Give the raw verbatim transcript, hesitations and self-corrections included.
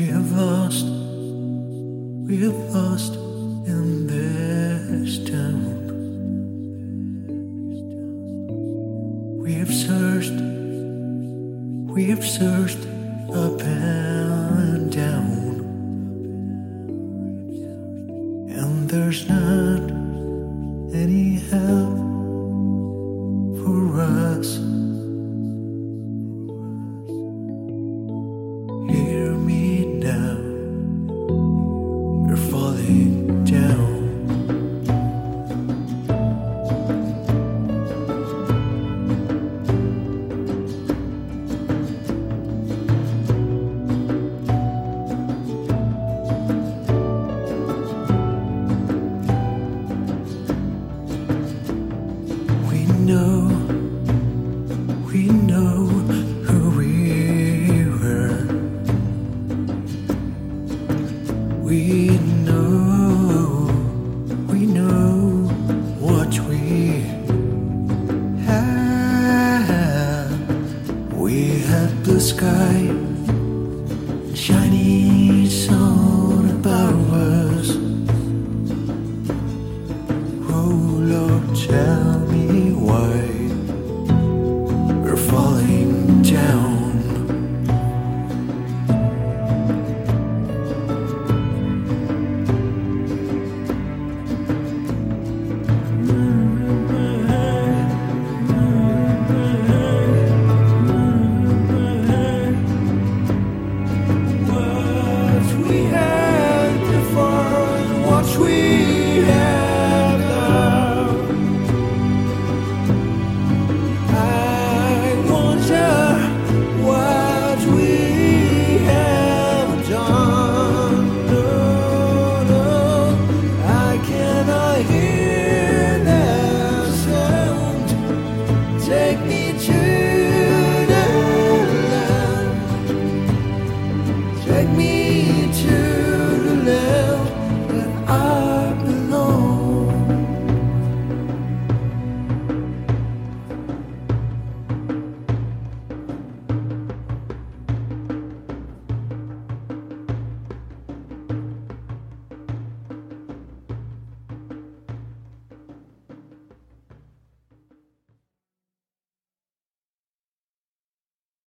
We have lost, we have lost in this town. We have searched, we have searched up and down, and there's not any help for us. Hear me now, you're falling down. We know, we know who we were. We know, we know what we have. We had blue sky, shiny sun above us. Oh Lord, tell me why we're falling down. What we had before and what we have now, I wonder what we have done. No, no, I cannot hear that sound. Take me to